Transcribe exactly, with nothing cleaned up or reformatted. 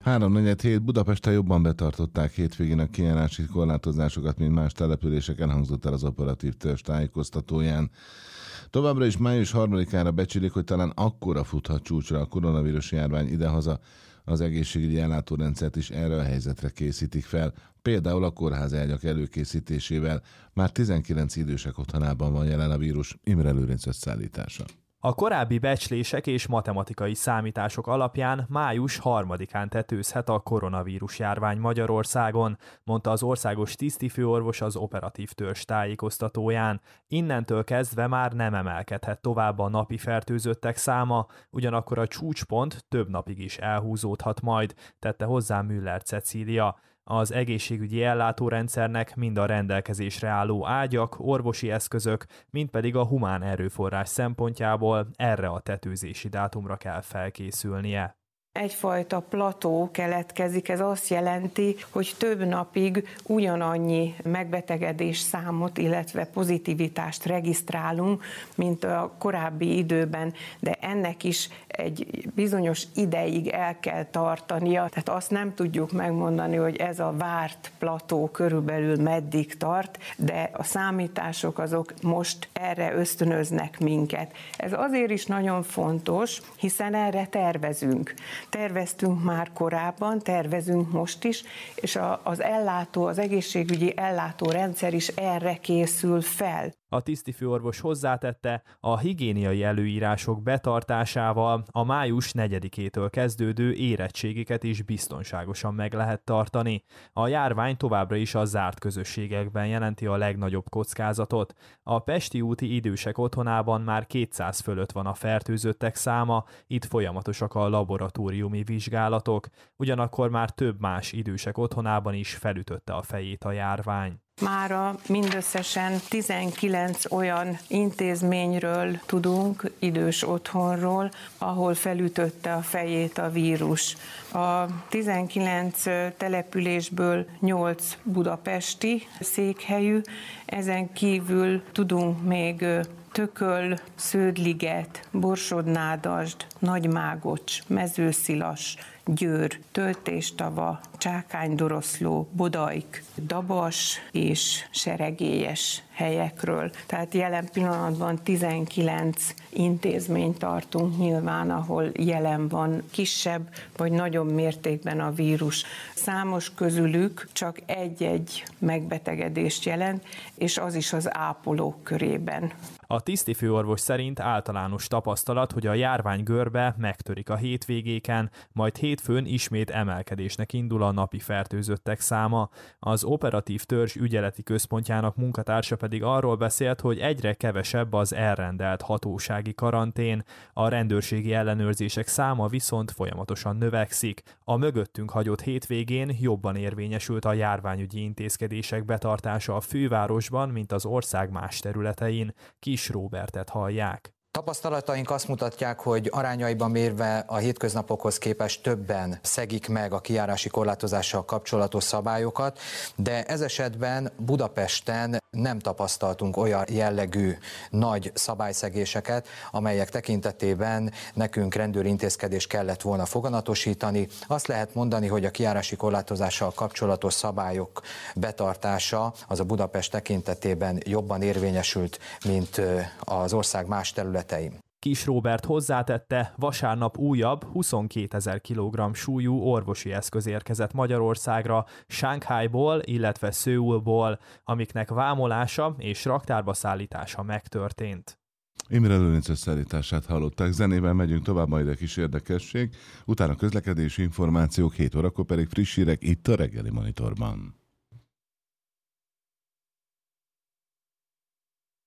háromnegyed hét Budapesten jobban betartották hétvégén a kijárási korlátozásokat, mint más településeken, hangzott el az operatív törzs tájékoztatóján. Továbbra is május harmadikára becsülik, hogy talán akkora futhat csúcsra a koronavírus járvány idehaza, az egészségügyi ellátórendszert is erre a helyzetre készítik fel. Például a kórházi ágyak előkészítésével. Már tizenkilenc idősek otthonában van jelen a vírus. Imre Lőrinc összeállítása. A korábbi becslések és matematikai számítások alapján május harmadikán tetőzhet a koronavírus járvány Magyarországon, mondta az országos tisztifőorvos az operatív törzs tájékoztatóján. Innentől kezdve már nem emelkedhet tovább a napi fertőzöttek száma, ugyanakkor a csúcspont több napig is elhúzódhat majd, tette hozzá Müller Cecília. Az egészségügyi ellátórendszernek mind a rendelkezésre álló ágyak, orvosi eszközök, mind pedig a humán erőforrás szempontjából erre a tetőzési dátumra kell felkészülnie. Egyfajta plató keletkezik, ez azt jelenti, hogy több napig ugyanannyi megbetegedés számot, illetve pozitivitást regisztrálunk, mint a korábbi időben, de ennek is egy bizonyos ideig el kell tartania, tehát azt nem tudjuk megmondani, hogy ez a várt plató körülbelül meddig tart, de a számítások azok most erre ösztönöznek minket. Ez azért is nagyon fontos, hiszen erre tervezünk. Terveztünk már korábban, tervezünk most is, és az ellátó, az egészségügyi ellátórendszer is erre készül fel. A tisztifőorvos hozzátette, a higiéniai előírások betartásával a május negyedikétől kezdődő érettségiket is biztonságosan meg lehet tartani. A járvány továbbra is a zárt közösségekben jelenti a legnagyobb kockázatot. A Pesti úti idősek otthonában már kétszáz fölött van a fertőzöttek száma, itt folyamatosak a laboratóriumi vizsgálatok, ugyanakkor már több más idősek otthonában is felütötte a fejét a járvány. Mára mindösszesen tizenkilenc olyan intézményről tudunk, idős otthonról, ahol felütötte a fejét a vírus. A tizenkilenc településből nyolc budapesti székhelyű, ezen kívül tudunk még Tököl, Sződliget, Borsod-Nádasd, Nagymágocs, Mezőszilas, Győr, Töltéstava, Csákánydoroszló, Bodajk, Dabas és Seregélyes helyekről. Tehát jelen pillanatban tizenkilenc intézményt tartunk nyilván, ahol jelen van kisebb vagy nagyobb mértékben a vírus. Számos közülük csak egy-egy megbetegedést jelent, és az is az ápolók körében. A tisztifőorvos szerint általános tapasztalat, hogy a járvány görbe megtörik a hétvégéken, majd hétfőn ismét emelkedésnek indul a napi fertőzöttek száma. Az operatív törzs ügyeleti központjának munkatársa pedig arról beszélt, hogy egyre kevesebb az elrendelt hatósági karantén, a rendőrségi ellenőrzések száma viszont folyamatosan növekszik. A mögöttünk hagyott hétvégén jobban érvényesült a járványügyi intézkedések betartása a fővárosban, mint az ország más területein. Kis Róbertet hallják. Tapasztalataink azt mutatják, hogy arányaiban mérve a hétköznapokhoz képest többen szegik meg a kijárási korlátozással kapcsolatos szabályokat, de ez esetben Budapesten nem tapasztaltunk olyan jellegű nagy szabályszegéseket, amelyek tekintetében nekünk rendőrintézkedést kellett volna foganatosítani. Azt lehet mondani, hogy a kijárási korlátozással kapcsolatos szabályok betartása az a Budapest tekintetében jobban érvényesült, mint az ország más területein. Kis Róbert hozzátette, vasárnap újabb huszonkétezer kilogramm súlyú orvosi eszköz érkezett Magyarországra, Shanghaiból, illetve Szöulból, amiknek vámolása és raktárba szállítása megtörtént. Imre Lőrinc összeállítását hallották, zenében megyünk tovább, majd egy kis érdekesség, utána közlekedési információk, hét órakor pedig friss hírek itt a Reggeli Monitorban.